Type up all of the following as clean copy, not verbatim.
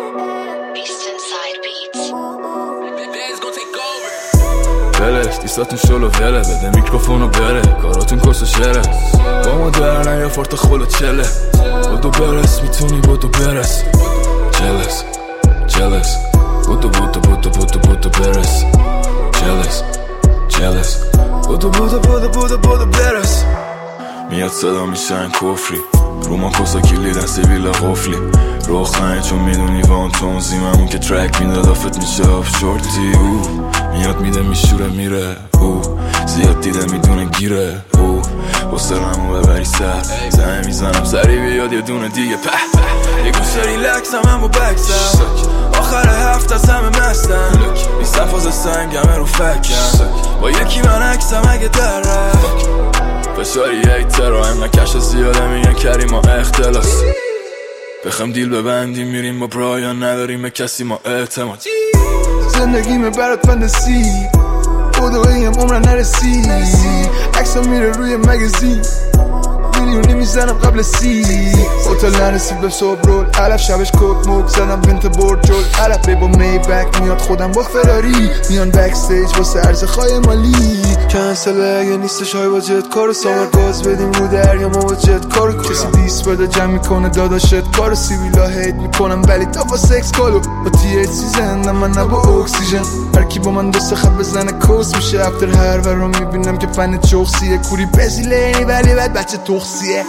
ولش دیستاتون شلو وله بده میکروفونو بره کاراتون کس و شره با ما در نیا فارت خلو چله بودو برس میتونی بودو برس جلس جلس بودو بودو بودو بودو بودو برس جلس جلس بودو بودو بودو بودو بودو برس میاد صدا میشن کفری رو ما کسا کلیدن سیبیل قفلی رو خنه چون میدونی وان تونزیممون که ترک میداد آفت میشه آف شورتی میاد میده میشوره میره زیاد دیده میدونه گیره بسرمو ببری سر زمه میزنم سری بیاد یه دونه دیگه یه گوشه ریلکس هم با بکسم آخر هفت از همه مستم نیستم فاز سنگمه رو فکم با یکی من عکسم اگه در رفت فشاری ایتر و هم نکش زیاده میگن کریم ما اختلاس بخم دیل ببندیم میریم با برایان نداریم به کسی ما اعتماد زندگیمه برات فندسی بودوهیم عمرن نرسی عکسم میره روی مگزین میلیونی میزنم قبل هتل نرسید به صبح رول علف شبش کت موک زدم بنت برد جل علف با می بک میاد خودم با فراری میان بک استیج واسه عرض خواهی مالی کنسل اگه نیستش های با جت کارو سامر گاز بدیم رو دریا ما با جت کارو کسی دیس بده جمع میکنه داداشت کارو سیویلا هید میکنم ولی تا با سکس کالو با تی ایچ سی زندم من نه با اکسیژن هرکی با من دوست خط بزنه کوس میشه افتر هر ور رو میبینم که فن چوخسیه کوری بزیلینی ولی بعد بچه تخصیه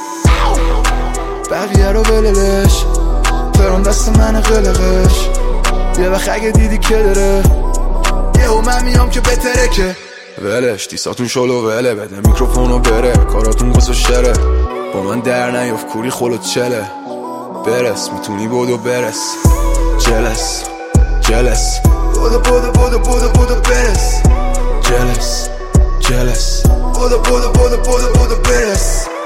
بقیه رو بللش ترون دست من قلقش یه وقت اگه دیدی که داره یهو من میام که بهتره که ولش دیساتون شلو وله بده میکروفونو بره کاراتون قصه شره با من در نیاف کوری خلوت چله برس میتونی بودو برس جلس جلس بودو بودو بودو بودو بودو برس جلس جلس بودو بودو بودو بودو بودو برس